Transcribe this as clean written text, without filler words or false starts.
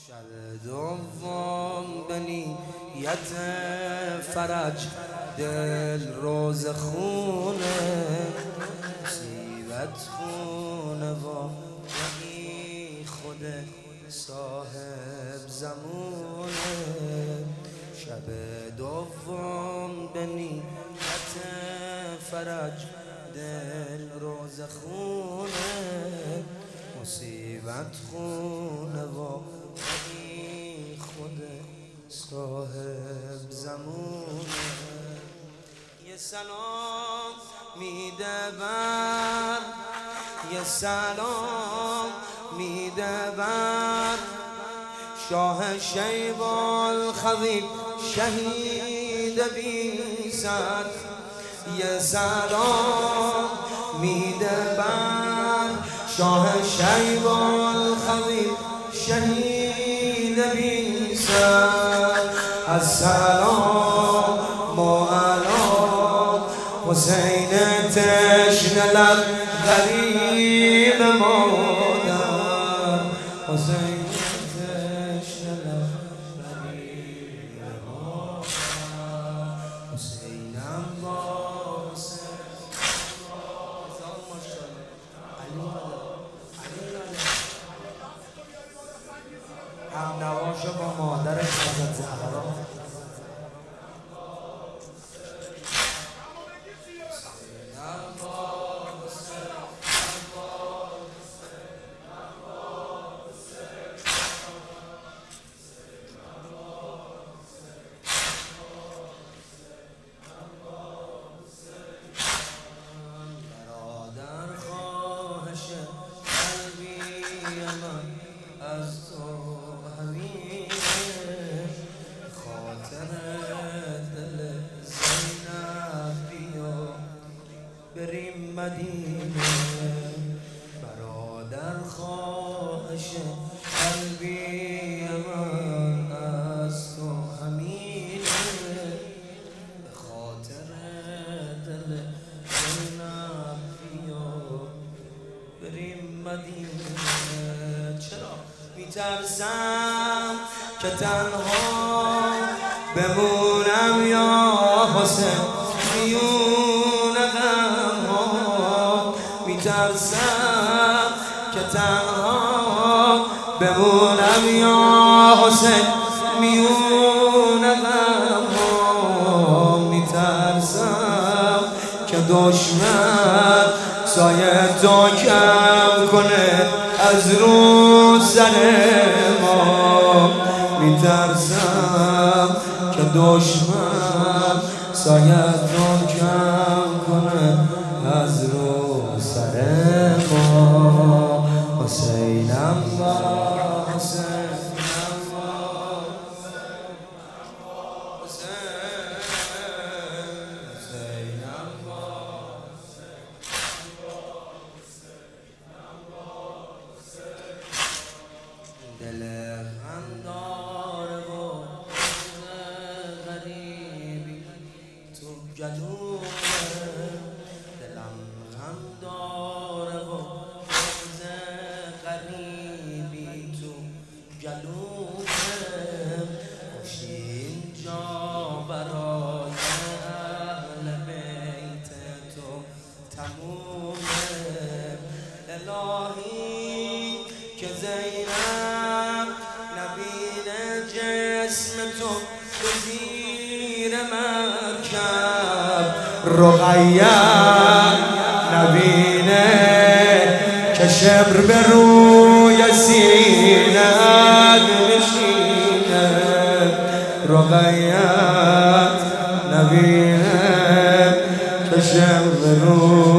شب دوم به نیت فرج دل روز خونه مصیبت خونه و یکی خود صاحب زمونه. شب دوم به نیت فرج دل روز خونه مصیبت خونه و یکی خود صاحب زمونه. یه سلام میده بر یه سلام میده بر شاه شیب الخویل شهید بی سر. یه سلام میده بر شاه شیب الخویل شهید بی سر. السلام علی حسین تشنه لب غریب مادر. حسین تشنه لب غریب مادر. حسینم با حسین هم نواشو با مادرش حضرت زهرا. از تو همین خاطر دل زینب بیا بریم مدینه. برادر خواهش قلبی من از تو همینه خاطر دل زینب بیا بریم مدینه. چرا میترسم که تنها بمونم یا حسین میون غم ها. میترسم که تنها بمونم یا حسین میون غم ها. میترسم که دشمن سایه تو کم کنه از رو سر ما. میترسم که دشمن سایه تو کم کنه از رو سر ما. حسینم با حسینم با حسینم با دل غم داره و غریبی تو گلومه. دلم غم داره و غریبی تو گلومه. خوش اینجا برای اهل بیت تو تمومه. الهی که زینب نبینه جسم تو به زیر مرکب. رقیه نبینه که شبر به روی سینه‌ات نشینه. رقیه نبینه که شبر به روی